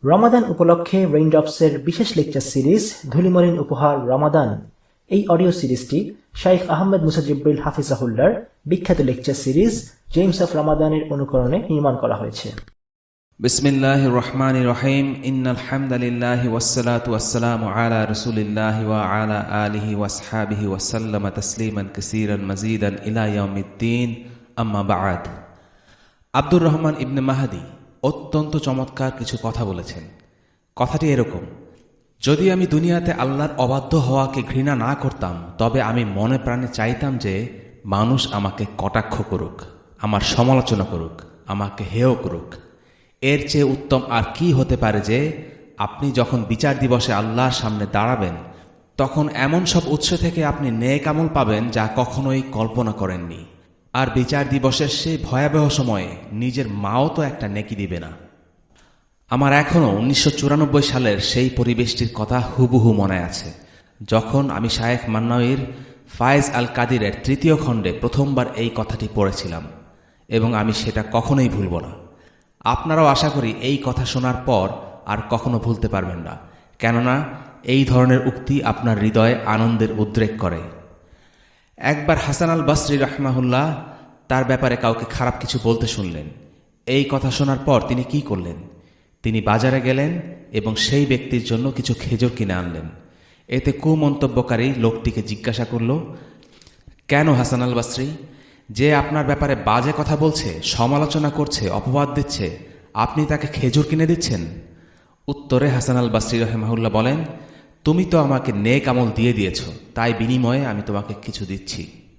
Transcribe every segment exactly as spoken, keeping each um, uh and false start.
রমাদান উপলক্ষে রেইনড্রপসের বিশেষ lecture series ধুলিমলিন উপহার রমাদান। এই অডিও সিরিজটি শাইখ আহমেদ মুসা জিবরিল হাফিজাহুল্লাহর বিখ্যাত লেকচার সিরিজ জেমস অফ রমাদানের অনুকরণে নির্মাণ করা হয়েছে। বিসমিল্লাহির রহমানির রহিম। ইন্নাল হামদালিল্লাহি ওয়াসসালাতু ওয়াসসালামু আলা রাসূলিল্লাহি ওয়া আলা আলিহি ওয়াসহাবিহি ওয়া সাল্লামা তাসলিমান কাসীরান মাজিদান ইলা ইয়াউমিদ্দিন, আম্মা বা'দ। আব্দুর রহমান ইবনে মাহদী অত্যন্ত চমৎকার কিছু কথা বলেছেন। কথাটি এরকম: যদি আমি দুনিয়াতে আল্লাহর অবাধ্য হওয়াকে ঘৃণা না করতাম, তবে আমি মনে প্রাণে চাইতাম যে মানুষ আমাকে কটাক্ষ করুক, আমার সমালোচনা করুক, আমাকে হেয় করুক। এর চেয়ে উত্তম আর কি হতে পারে যে আপনি যখন বিচার দিবসে আল্লাহর সামনে দাঁড়াবেন, তখন এমন সব উৎস থেকে আপনি নেক আমল পাবেন যা কখনোই কল্পনা করেননি। আর বিচার দিবসের সেই ভয়াবহ সময়ে নিজের মাও তো একটা নেকি দিবে না। আমার এখনও উনিশশো চুরানব্বই সালের সেই পরিবেশটির কথা হুবহু মনে আছে, যখন আমি শায়েখ মান্নাউইর ফায়েজ আল কাদিরের তৃতীয় খণ্ডে প্রথমবার এই কথাটি পড়েছিলাম, এবং আমি সেটা কখনোই ভুলব না। আপনারাও আশা করি এই কথা শোনার পর আর কখনো ভুলতে পারবেন না, কেননা এই ধরনের উক্তি আপনার হৃদয়ে আনন্দের উদ্রেক করে। একবার হাসান আল বসরি রাহমাহুল্লাহ তার ব্যাপারে কাউকে খারাপ কিছু বলতে শুনলেন। এই কথা শোনার পর তিনি কি করলেন? তিনি বাজারে গেলেন এবং সেই ব্যক্তির জন্য কিছু খেজুর কিনে আনলেন। এতে কুমন্তব্যকারী লোকটিকে জিজ্ঞাসা করল, কেন হাসান আল বসরি, যে আপনার ব্যাপারে বাজে কথা বলছে, সমালোচনা করছে, অপবাদ দিচ্ছে, আপনি তাকে খেজুর কিনে দিচ্ছেন? উত্তরে হাসান আল বসরি রাহমাহুল্লাহ বলেন, তুমি তো আমাকে নেক আমল দিয়ে দিয়েছ, তাই বিনিময়ে আমি তোমাকে কিছু দিচ্ছি।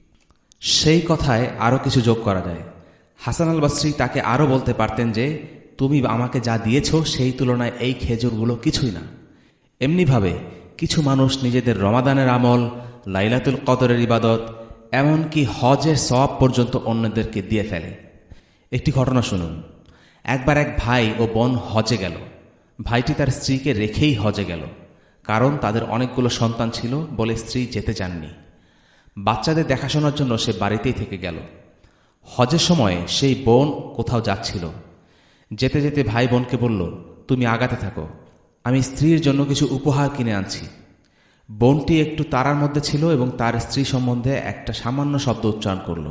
সেই কথায় আরও কিছু যোগ করা যায়। হাসান আল বসরি তাকে আরও বলতে পারতেন যে তুমি আমাকে যা দিয়েছ সেই তুলনায় এই খেজুরগুলো কিছুই না। এমনিভাবে কিছু মানুষ নিজেদের রমাদানের আমল, লাইলাতুল কদরের ইবাদত, এমনকি হজের সওয়াব পর্যন্ত অন্যদেরকে দিয়ে ফেলে। একটি ঘটনা শুনুন। একবার এক ভাই ও বোন হজে গেল। ভাইটি তার স্ত্রীকে রেখেই হজে গেল, কারণ তাদের অনেকগুলো সন্তান ছিল বলে স্ত্রী যেতে চাননি। বাচ্চাদের দেখাশোনার জন্য সে বাড়িতেই থেকে গেল। হজের সময় সেই বোন কোথাও যাচ্ছিল। যেতে যেতে ভাই বোনকে বলল, তুমি আগাতে থাকো, আমি স্ত্রীর জন্য কিছু উপহার কিনে আনছি। বোনটি একটু তাড়ার মধ্যে ছিল এবং তার স্ত্রী সম্বন্ধে একটা সামান্য শব্দ উচ্চারণ করল।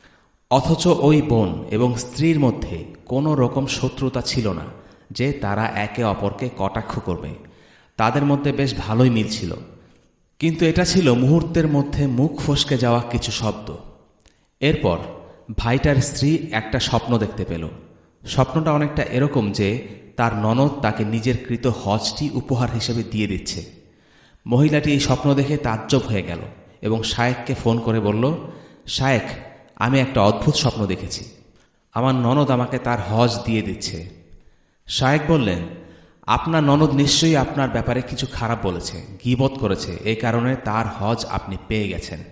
অথচ ওই বোন এবং স্ত্রীর মধ্যে কোনো রকম শত্রুতা ছিল না যে তারা একে অপরকে কটাক্ষ করবে। তাদের মধ্যে বেশ ভালোই মিল ছিল, কিন্তু এটা ছিল মুহূর্তের মধ্যে মুখ ফসকে যাওয়া কিছু শব্দ। এরপর ভাইটার স্ত্রী একটা স্বপ্ন দেখতে পেল। স্বপ্নটা অনেকটা এরকম যে তার ননদ তাকে নিজের কৃত হজটি উপহার হিসেবে দিয়ে দিচ্ছে। মহিলাটি এই স্বপ্ন দেখে তাজ্জব হয়ে গেল এবং শায়েখকে ফোন করে বলল, শায়েখ, আমি একটা অদ্ভুত স্বপ্ন দেখেছি, আমার ননদ আমাকে তার হজ দিয়ে দিচ্ছে। শায়েখ বললেন, আপনার ননদ নিশ্চয়ই আপনার ব্যাপারে কিছু খারাপ বলেছে, গীবত করেছে, এই কারণে তার হজ আপনি পেয়ে গেছেন।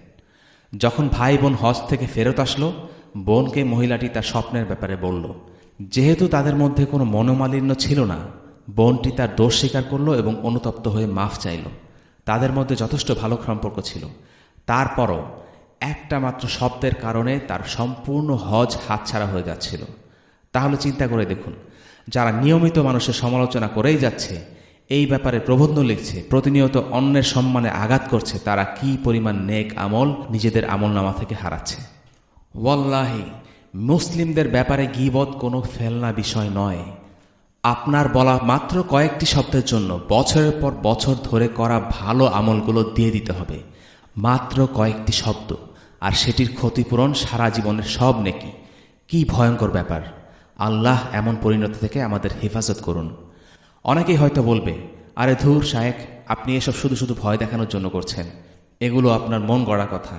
যখন ভাই বোন হজ থেকে ফেরত আসলো, বোনকে মহিলাটি তার স্বপ্নের ব্যাপারে বলল। যেহেতু তাদের মধ্যে কোনো মনোমালিন্য ছিল না, বোনটি তার দোষ স্বীকার করল এবং অনুতপ্ত হয়ে মাফ চাইল। তাদের মধ্যে যথেষ্ট ভালো সম্পর্ক ছিল। তারপরও একটা মাত্র শব্দের কারণে তার সম্পূর্ণ হজ হাতছাড়া হয়ে যাচ্ছিল। তাহলে চিন্তা করে দেখুন, যারা নিয়মিত মানুষের সমালোচনা করেই যাচ্ছে, এই ব্যাপারে প্রবন্ধ লিখছে, প্রতিনিয়ত অন্যের সম্মানে আঘাত করছে, তারা কি পরিমাণ নেক আমল নিজেদের আমলনামা থেকে হারাচ্ছে। ওয়াল্লাহি, মুসলিমদের ব্যাপারে গীবত কোনো ফেলনা বিষয় নয়। আপনার বলা মাত্র কয়েকটি শব্দের জন্য বছরের পর বছর ধরে করা ভালো আমলগুলো দিয়ে দিতে হবে। মাত্র কয়েকটি শব্দ, আর সেটির ক্ষতিপূরণ সারা জীবনের সব নেকি। কি ভয়ঙ্কর ব্যাপার! আল্লাহ এমন পরিণতি থেকে আমাদের হেফাজত করুন। অনেকেই হয়তো বলবে, আরে ধুর শায়েখ, আপনি এসব শুধু শুধু ভয় দেখানোর জন্য করছেন, এগুলো আপনার মন গড়া কথা।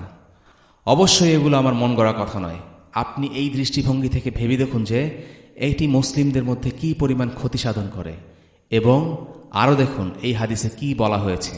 অবশ্যই এগুলো আমার মন গড়া কথা নয়। আপনি এই দৃষ্টিভঙ্গি থেকে ভেবে দেখুন যে এইটি মুসলিমদের মধ্যে কি পরিমাণ ক্ষতি সাধন করে, এবং আরও দেখুন এই হাদিসে কি বলা হয়েছে।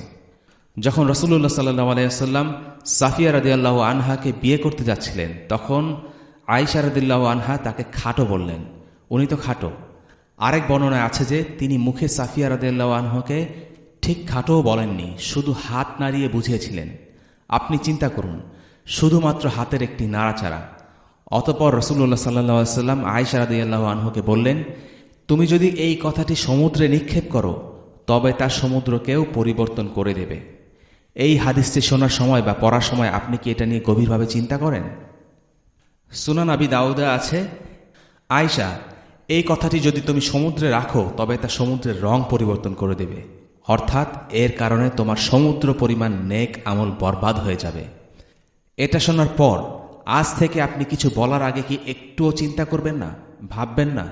যখন রাসূলুল্লাহ সাল্লাল্লাহু আলাইহি ওয়াসাল্লাম সাফিয়া রাদিয়াল্লাহু আনহাকে বিয়ে করতে যাচ্ছিলেন, তখন আয়েশা রাদিয়াল্লাহু আনহা তাকে খাটো বললেন। উনি তো খাটো। আরেক বর্ণনায় আছে যে তিনি মুখে সাফিয়া রাদিয়াল্লাহু আনহাকে ঠিক খাটোও বলেননি, শুধু হাত নাড়িয়ে বুঝিয়েছিলেন। আপনি চিন্তা করুন, শুধুমাত্র হাতের একটি নাড়াচাড়া। অতঃপর রাসূলুল্লাহ সাল্লাল্লাহু আলাইহি ওয়াসাল্লাম আয়েশা রাদিয়াল্লাহু আনহাকে বললেন, তুমি যদি এই কথাটি সমুদ্রে নিক্ষেপ করো তবে তা সমুদ্রকেও পরিবর্তন করে দেবে। এই হাদিসটি শোনার সময় বা পড়ার সময় আপনি কি এটা নিয়ে গভীরভাবে চিন্তা করেন? সুনান আবি দাউদে আছে, আয়েশা, এই কথাটি যদি তুমি সমুদ্রে রাখো তবে তা সমুদ্রের রং পরিবর্তন করে দেবে, অর্থাৎ এর কারণে তোমার সমুদ্র পরিমাণ নেক আমল বরবাদ হয়ে যাবে। এটা শোনার পর আজ থেকে আপনি কিছু বলার আগে কি একটুও চিন্তা করবেন না, ভাববেন না?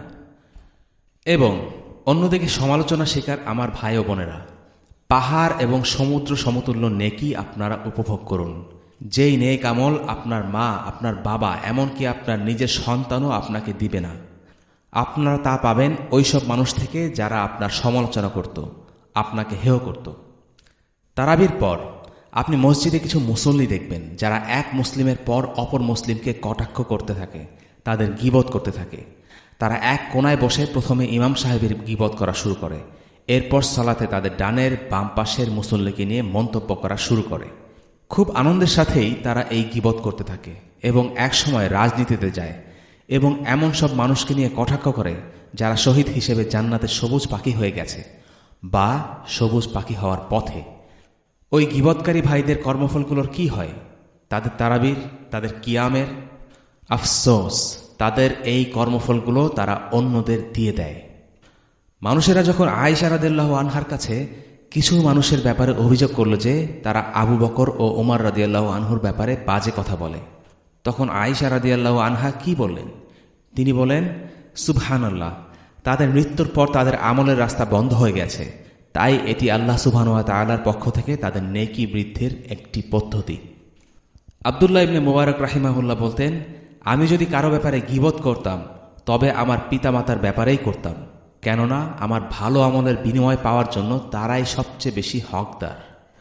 এবং অন্যদিকে সমালোচনা শিকার আমার ভাই ও বোনেরা, পাহাড় এবং সমুদ্র সমতুল্য নেকি আপনারা উপভোগ করুন। যেই নেক আমল আপনার মা, আপনার বাবা, এমনকি আপনার নিজের সন্তানও আপনাকে দিবে না। আপনারা তা পাবেন ওইসব মানুষ থেকে যারা আপনার সমালোচনা করত, আপনাকে হেয় করত। তারাবির পর আপনি মসজিদে কিছু মুসল্লি দেখবেন যারা এক মুসলিমের পর অপর মুসলিমকে কটাক্ষ করতে থাকে, তাদের গীবত করতে থাকে। তারা এক কোনায় বসে প্রথমে ইমাম সাহেবের গীবত করা শুরু করে, এরপর সালাতে তাদের ডানের বাম পাশের মুসল্লিকে নিয়ে মন্তব্য করা শুরু করে। খুব আনন্দের সাথেই তারা এই গীবত করতে থাকে এবং এক সময় রাজনীতিতে যায় এবং এমন সব মানুষকে নিয়ে কটাক্ষ করে যারা শহীদ হিসেবে জান্নাতের সবুজ পাখি হয়ে গেছে বা সবুজ পাখি হওয়ার পথে। ওই গীবতকারী ভাইদের কর্মফলগুলোর কি হয়? তাদের তারাবির, তাদের কিয়ামের। আফসোস, তাদের এই কর্মফলগুলো তারা অন্যদের দিয়ে দেয়। মানুষেরা যখন আয়েশা রাদিয়াল্লাহু আনহার কাছে কিছু মানুষের ব্যাপারে অভিযোগ করল যে তারা আবু বকর ও ওমর রাদিয়াল্লাহু আনহুর ব্যাপারে বাজে কথা বলে, তখন আয়েশা রাদিয়াল্লাহু আনহা কি বললেন? তিনি বলেন, সুবহানাল্লাহ, তাদের মৃত্যুর পর তাদের আমলের রাস্তা বন্ধ হয়ে গেছে, তাই এটি আল্লাহ সুবহানাহু ওয়া তাআলার পক্ষ থেকে তাদের নেকি বৃদ্ধির একটি পদ্ধতি। আব্দুল্লাহ ইবনে মুবারক রাহিমাহুল্লাহ বলতেন, আমি যদি কারো ব্যাপারে গীবত করতাম তবে আমার পিতামাতার ব্যাপারেই করতাম, কেননা আমার ভালো আমলের বিনিময় পাওয়ার জন্য তারাই সবচেয়ে বেশি হকদার।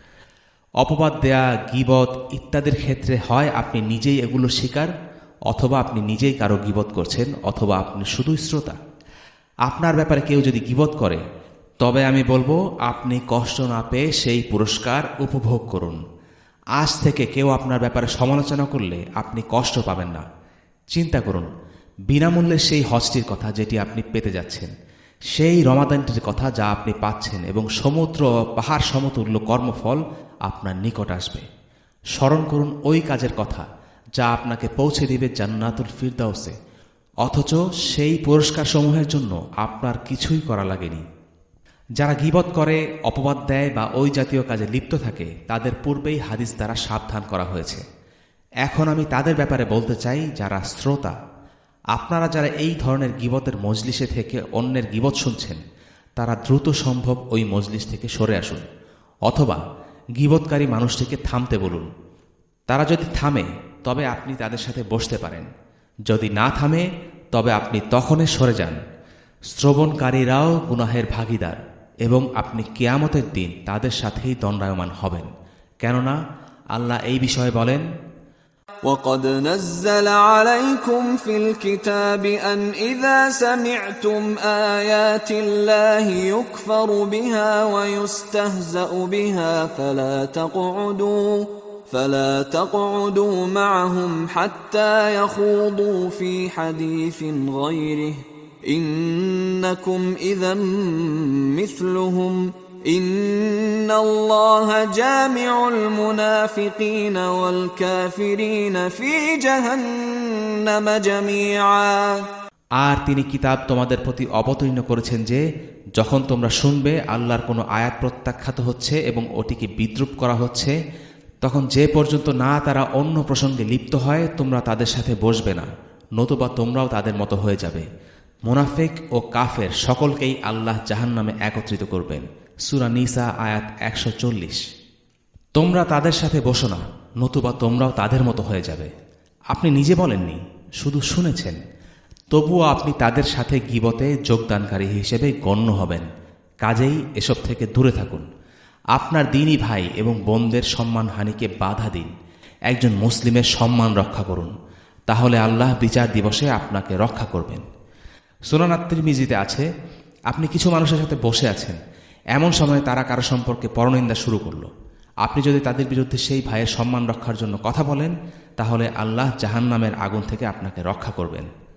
অপবাদ দেয়া, গীবত ইত্যাদির ক্ষেত্রে হয় আপনি নিজেই এগুলো শিকার, অথবা আপনি নিজেই কারো গীবত করছেন, অথবা আপনি শুধুই শ্রোতা। আপনার ব্যাপারে কেউ যদি গীবত করে তবে আমি বলবো আপনি কষ্ট না পেয়ে সেই পুরস্কার উপভোগ করুন। আজ থেকে কেউ আপনার ব্যাপারে সমালোচনা করলে আপনি কষ্ট পাবেন না। চিন্তা করুন বিনামূল্যে সেই হজটির কথা যেটি আপনি পেতে যাচ্ছেন, সেই রমাদানটির কথা যা আপনি পাচ্ছেন, এবং সমুদ্র ও পাহাড় সমতুল্য কর্মফল আপনার নিকট আসবে। স্মরণ করুন ওই কাজের কথা যা আপনাকে পৌঁছে দিবে জান্নাতুল ফিরদাউসে, অথচ সেই পুরস্কার সমূহের জন্য আপনার কিছুই করা লাগেনি। যারা গীবত করে, অপবাদ দেয় বা ওই জাতীয় কাজে লিপ্ত থাকে তাদের পূর্বেই হাদিস দ্বারা সাবধান করা হয়েছে। এখন আমি তাদের ব্যাপারে বলতে চাই যারা শ্রোতা, আপনারা যারা এই ধরনের গীবতের মজলিসে থেকে অন্যের গীবত শুনছেন তারা দ্রুত সম্ভব ওই মজলিস থেকে সরে আসুন, অথবা গীবতকারী মানুষটিকে থামতে বলুন। তারা যদি থামে তবে আপনি তাদের সাথে বসতে পারেন, যদি না থামে তবে আপনি তখনই সরে যান। শ্রবণকারীরাও গুনাহের ভাগীদার এবং আপনি কিয়ামতের দিন তাদের সাথেই দণ্ডায়মান হবেন, কেননা আল্লাহ এই বিষয়ে বলেন, وَقَدْ نَزَّلَ عَلَيْكُمْ فِي الْكِتَابِ أَنْ إِذَا سَمِعْتُمْ آيَاتِ اللَّهِ يُكْفَرُ بِهَا وَيُسْتَهْزَأُ بِهَا فَلَا تَقْعُدُوا فَلَا تَقْعُدُوا مَعَهُمْ حَتَّى يَخُوضُوا فِي حَدِيثٍ غَيْرِهِ إِنَّكُمْ إِذًا مِثْلُهُمْ إِنَّ اللَّهَ جَامِعُ الْمُنَافِقِينَ وَالْكَافِرِينَ فِي جَهَنَّمَ جَمِيعًا। আর তিনি কিতাব তোমাদের প্রতি অবতীর্ণ করেছেন যে যখন তোমরা শুনবে আল্লাহর কোনো আয়াত প্রত্যাখ্যাত হচ্ছে এবং ওটিকে বিদ্রূপ করা হচ্ছে, তখন যে পর্যন্ত না তারা অন্য প্রসঙ্গে লিপ্ত হয় তোমরা তাদের সাথে বসবে না, নতুবা তোমরাও তাদের মতো হয়ে যাবে। মুনাফিক ও কাফের সকলকেই আল্লাহ জাহান্নামে একত্রিত করবেন। সূরা নিসা আয়াত একশো চল্লিশ। তোমরা তাদের সাথে বসো না, নতুবা তোমরাও তাদের মতো হয়ে যাবে। আপনি নিজে বলেননি, শুধু শুনেছেন, তবুও আপনি তাদের সাথে গীবতে যোগদানকারী হিসেবে গণ্য হবেন। কাজেই এসব থেকে দূরে থাকুন। আপনার দ্বীনী ভাই এবং বোনদের সম্মানহানিকে বাধা দিন। একজন মুসলিমের সম্মান রক্ষা করুন, তাহলে আল্লাহ বিচার দিবসে আপনাকে রক্ষা করবেন। সুনান আত-তিরমিজিতে আছে, আপনি কিছু মানুষের সাথে বসে আছেন, এমন সময় তারা কারো সম্পর্কে পরনিন্দা শুরু করল। আপনি যদি তাদের বিরুদ্ধে সেই ভাইয়ের সম্মান রক্ষার জন্য কথা বলেন তাহলে আল্লাহ জাহান্নামের আগুন থেকে আপনাকে রক্ষা করবেন।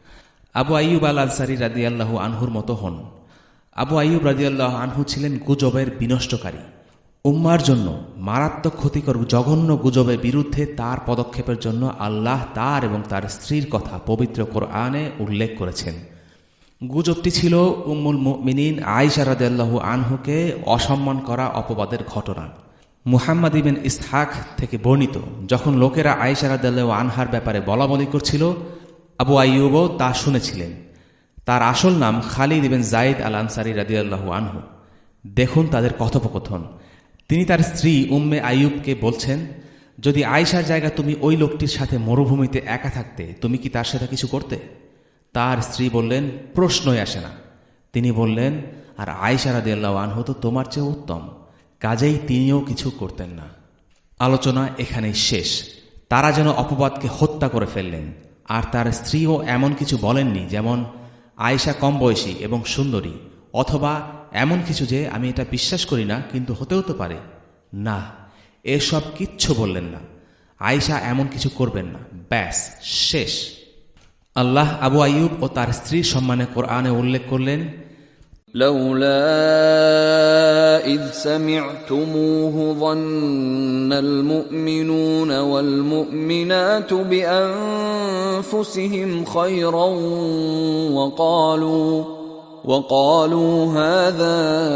আবু আইয়ুব আল আনসারী রাদিয়াল্লাহু আনহুর মতো হন। আবু আইয়ুব রাদিয়াল্লাহু আনহু ছিলেন গুজবের বিনষ্টকারী। উম্মার জন্য মারাত্মক ক্ষতিকর জঘন্য গুজবের বিরুদ্ধে তার পদক্ষেপের জন্য আল্লাহ তার এবং তার স্ত্রীর কথা পবিত্র কোরআনে উল্লেখ করেছেন। গুজবটি ছিল উম্মুল মুমিনিন আয়েশা রাদিয়াল্লাহু আনহুকে অসম্মান করা অপবাদের ঘটনা। মুহাম্মদ ইবনে ইসহাক থেকে বর্ণিত, যখন লোকেরা আয়েশা রাদিয়াল্লাহু আনহার ব্যাপারে বলাবলি করছিল, আবু আইয়ুবও তা শুনেছিলেন। তার আসল নাম খালিদ ইবনে যায়েদ আল আনসারী রাদিয়াল্লাহু আনহু। দেখুন তাদের কথোপকথন। তিনি তার স্ত্রী উম্মে আইয়ুবকে বলছেন, যদি আয়েশার জায়গা তুমি ওই লোকটির সাথে মরুভূমিতে একা থাকতে, তুমি কি তার সাথে কিছু করতে? তার স্ত্রী বললেন, প্রশ্নই আসে না। তিনি বললেন, আর আয়েশা রাদিয়াল্লাহু আনহু তো তোমার চেয়ে উত্তম, কাজেই তিনিও কিছু করতেন না। আলোচনা এখানেই শেষ। তারা যেন অপবাদকে হত্যা করে ফেললেন। আর তার স্ত্রীও এমন কিছু বলেননি যেমন আয়েশা কম বয়সী এবং সুন্দরী, অথবা এমন কিছু যে আমি এটা বিশ্বাস করি না কিন্তু হতেও তো পারে। না, এসব কিচ্ছু বললেন না। আয়েশা এমন কিছু করবেন না, ব্যাস শেষ। আল্লাহ আবু আইয়ুব ও তার স্ত্রীর সম্মানে কোরআনে উল্লেখ করলেন, لولا إذ سمعتموه ظن المؤمنون والمؤمنات بأنفسهم خيرا وقالوا وقالوا هذا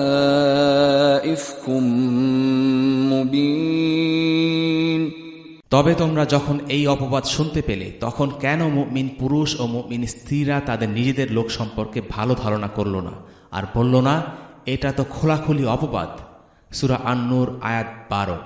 إفك مبين। তবে তোমরা যখন এই অপবাদ শুনতে পেলে, তখন কেন মুমিন পুরুষ ও মুমিন স্ত্রীরা তাদের নিজেদের লোক সম্পর্কে ভালো ধারণা করল না আর বলল না, এটা তো খোলাখুলি অপবাদ। সূরা আন-নূর আয়াত বারো।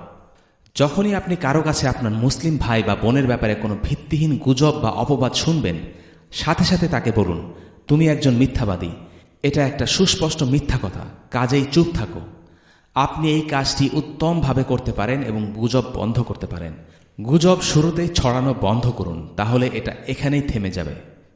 যখনই আপনি কারো কাছে আপনার মুসলিম ভাই বা বোনের ব্যাপারে কোনো ভিত্তিহীন গুজব বা অপবাদ শুনবেন, সাথে সাথে তাকে বলুন, তুমি একজন মিথ্যাবাদী, এটা একটা সুস্পষ্ট মিথ্যা কথা, কাজেই চুপ থাকো। আপনি এই কাজটি উত্তমভাবে করতে পারেন এবং গুজব বন্ধ করতে পারেন। গুজব শুরুতেই ছড়ানো বন্ধ করুন, তাহলে এটা এখানেই থেমে যাবে।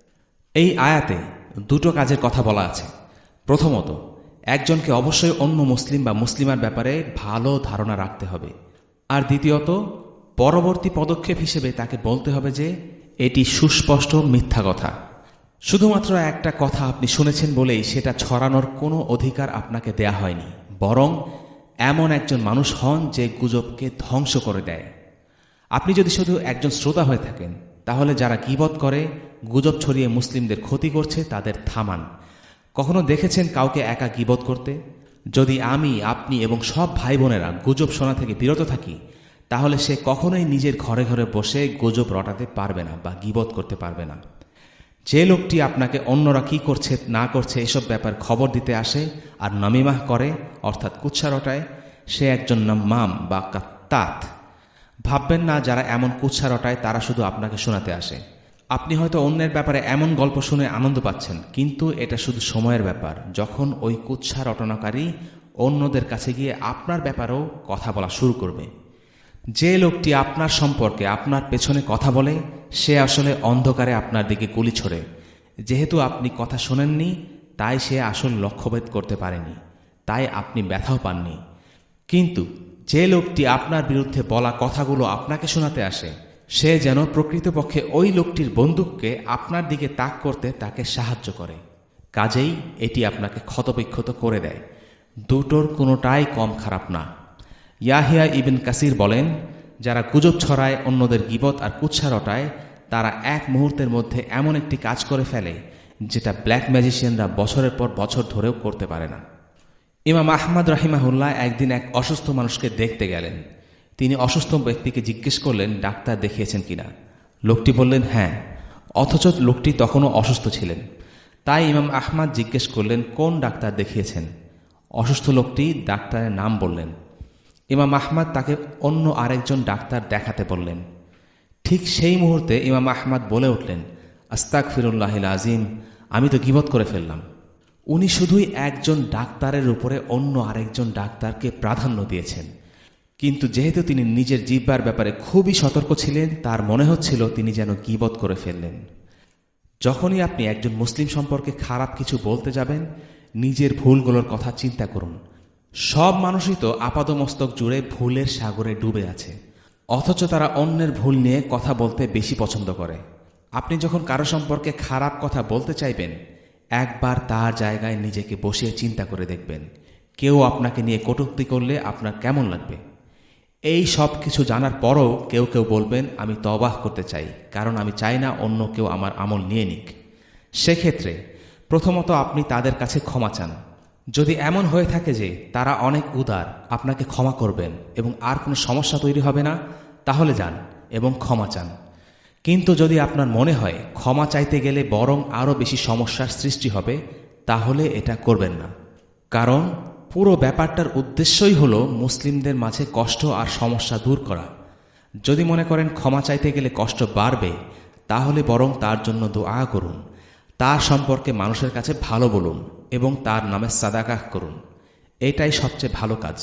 এই আয়াতে দুটো কাজের কথা বলা আছে। প্রথমত, একজনকে অবশ্যই অন্য মুসলিম বা মুসলিমার ব্যাপারে ভালো ধারণা রাখতে হবে। আর দ্বিতীয়ত, পরবর্তী পদক্ষেপ হিসেবে তাকে বলতে হবে যে এটি সুস্পষ্ট মিথ্যা কথা। শুধুমাত্র একটা কথা আপনি শুনেছেন বলেই সেটা ছড়ানোর কোনো অধিকার আপনাকে দেয়া হয়নি, বরং এমন একজন মানুষ হন যে গুজবকে ধ্বংস করে দেয়। আপনি যদি শুধু একজন শ্রোতা হয়ে থাকেন, তাহলে যারা গীবত করে, গুজব ছড়িয়ে মুসলিমদের ক্ষতি করছে, তাদের থামান। কখনো দেখেছেন কাউকে একা গীবত করতে? যদি আমি, আপনি এবং সব ভাই বোনেরা গুজব শোনা থেকে বিরত থাকি, তাহলে সে কখনোই নিজের ঘরে ঘরে বসে গুজব রটাতে পারবে না বা গীবত করতে পারবে না। যে লোকটি আপনাকে অন্যরা কি করছে না করছে এসব ব্যাপার খবর দিতে আসে আর নমিমাহ করে, অর্থাৎ কুৎসা রটায়, সে একজন নাম্মাম বা কাত্তাত। ভাববেন না যারা এমন কুৎসা রটায় তারা শুধু আপনাকে শোনাতে আসে। আপনি হয়তো অন্যের ব্যাপারে এমন গল্প শুনে আনন্দ পাচ্ছেন, কিন্তু এটা শুধু সময়ের ব্যাপার, যখন ওই কুৎসা রটনাকারী অন্যদের কাছে গিয়ে আপনার ব্যাপারেও কথা বলা শুরু করবে। যে লোকটি আপনার সম্পর্কে আপনার পেছনে কথা বলে, সে আসলে অন্ধকারে আপনার দিকে গুলি ছোড়ে। যেহেতু আপনি কথা শোনেননি, তাই সে আসল লক্ষ্যভেদ করতে পারেনি, তাই আপনি ব্যথাও পাননি। কিন্তু যে লোকটি আপনার বিরুদ্ধে বলা কথাগুলো আপনাকে শোনাতে আসে, সে যেন প্রকৃতপক্ষে ওই লোকটির বন্দুককে আপনার দিকে তাক করতে তাকে সাহায্য করে। কাজেই এটি আপনাকে ক্ষতবিক্ষত করে দেয়। দুটোর কোনোটাই কম খারাপ না। ইয়াহিয়া ইবন কাসির বলেন, যারা গুজব ছড়ায়, অন্যদের গীবত আর কুৎসা রটায়, তারা এক মুহূর্তের মধ্যে এমন একটি কাজ করে ফেলে যেটা ব্ল্যাক ম্যাজিশিয়ানরা বছরের পর বছর ধরেও করতে পারে না। ইমাম আহমদ রাহিমাহুল্লাহ একদিন এক অসুস্থ মানুষকে দেখতে গেলেন। তিনি অসুস্থ ব্যক্তিকে জিজ্ঞেস করলেন, ডাক্তার দেখিয়েছেন কিনা? লোকটি বললেন, হ্যাঁ, অথচ লোকটি তখনও অসুস্থ ছিলেন। তাই ইমাম আহমদ জিজ্ঞেস করলেন, কোন ডাক্তার দেখিয়েছেন? অসুস্থ লোকটি ডাক্তারের নাম বললেন। ইমাম আহমদ তাকে অন্য আরেকজন ডাক্তার দেখাতে বললেন। ঠিক সেই মুহূর্তে ইমাম আহমদ বলে উঠলেন, আস্তাগফিরুল্লাহিল আজিম, আমি তো গীবত করে ফেললাম। উনি শুধুই একজন ডাক্তারের উপরে অন্য আরেকজন ডাক্তারকে প্রাধান্য দিয়েছেন, কিন্তু যেহেতু তিনি নিজের জিহ্বার ব্যাপারে খুবই সতর্ক ছিলেন, তার মনে হচ্ছিল তিনি যেন গীবত করে ফেললেন। যখনই আপনি একজন মুসলিম সম্পর্কে খারাপ কিছু বলতে যাবেন, নিজের ভুলগুলোর কথা চিন্তা করুন। সব মানুষই তো আপাদমস্তক জুড়ে ভুলের সাগরে ডুবে আছে, অথচ তারা অন্যের ভুল নিয়ে কথা বলতে বেশি পছন্দ করে। আপনি যখন কারো সম্পর্কে খারাপ কথা বলতে চাইবেন, একবার তার জায়গায় নিজেকে বসিয়ে চিন্তা করে দেখবেন, কেউ আপনাকে নিয়ে কটূক্তি করলে আপনার কেমন লাগবে। এই সব কিছু জানার পরও কেউ কেউ বলবেন, আমি তওবাহ করতে চাই, কারণ আমি চাই না অন্য কেউ আমার আমল নিয়ে নিক। সেক্ষেত্রে প্রথমত আপনি তাদের কাছে ক্ষমা চান। যদি এমন হয়ে থাকে যে তারা অনেক উদার, আপনাকে ক্ষমা করবেন এবং আর কোনো সমস্যা তৈরি হবে না, তাহলে যান এবং ক্ষমা চান। কিন্তু যদি আপনার মনে হয় ক্ষমা চাইতে গেলে বরং আরও বেশি সমস্যার সৃষ্টি হবে, তাহলে এটা করবেন না। কারণ পুরো ব্যাপারটার উদ্দেশ্যই হলো মুসলিমদের মাঝে কষ্ট আর সমস্যা দূর করা। যদি মনে করেন ক্ষমা চাইতে গেলে কষ্ট বাড়বে, তাহলে বরং তার জন্য দোয়া করুন, তার সম্পর্কে মানুষের কাছে ভালো বলুন এবং তার নামে সাদাকাহ করুন। এটাই সবচেয়ে ভালো কাজ।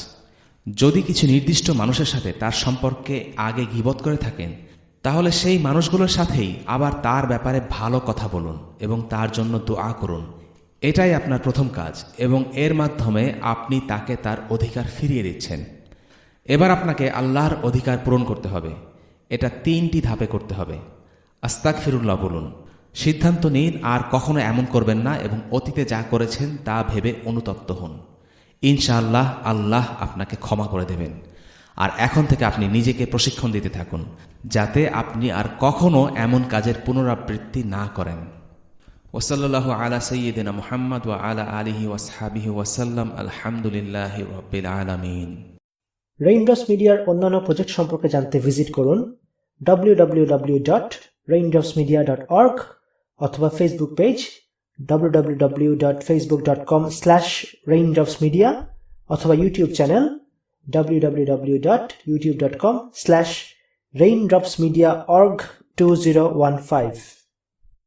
যদি কিছু নির্দিষ্ট মানুষের সাথে তার সম্পর্কে আগে গীবত করে থাকেন, তাহলে সেই মানুষগুলোর সাথেই আবার তার ব্যাপারে ভালো কথা বলুন এবং তার জন্য দোয়া করুন। এটাই আপনার প্রথম কাজ এবং এর মাধ্যমে আপনি তাকে তার অধিকার ফিরিয়ে দিচ্ছেন। এবার আপনাকে আল্লাহর অধিকার পূরণ করতে হবে। এটা তিনটি ধাপে করতে হবে। আস্তাগফিরুল্লাহ বলুন, সিদ্ধান্ত নিন আর কখনো এমন করবেন না এবং অতীতে যা করেছেন তা ভেবে অনুতপ্ত হন। ইনশাআল্লাহ আল্লাহ আপনাকে ক্ষমা করে দেবেন। আর এখন থেকে আপনি নিজেকে প্রশিক্ষণ দিতে থাকুন, যাতে আপনি আর কখনো এমন কাজের পুনরাবৃত্তি না করেন। ওয়াসাল্লাল্লাহু আলা সাইয়্যিদিনা মুহাম্মদ ওয়া আলা আলিহি ওয়াসহাবিহি ওয়াসাল্লাম। আলহামদুলিল্লাহি রাব্বিল আলামিন। রেইনড্রপস মিডিয়ার অন্যান্য প্রজেক্ট সম্পর্কে জানতে ভিজিট করুন W W W dot Raindrops media dot org অথবা Facebook page W W W dot Facebook dot com slash Raindrops media অথবা YouTube channel W W W dot YouTube dot com slash Raindrops media org two zero one five.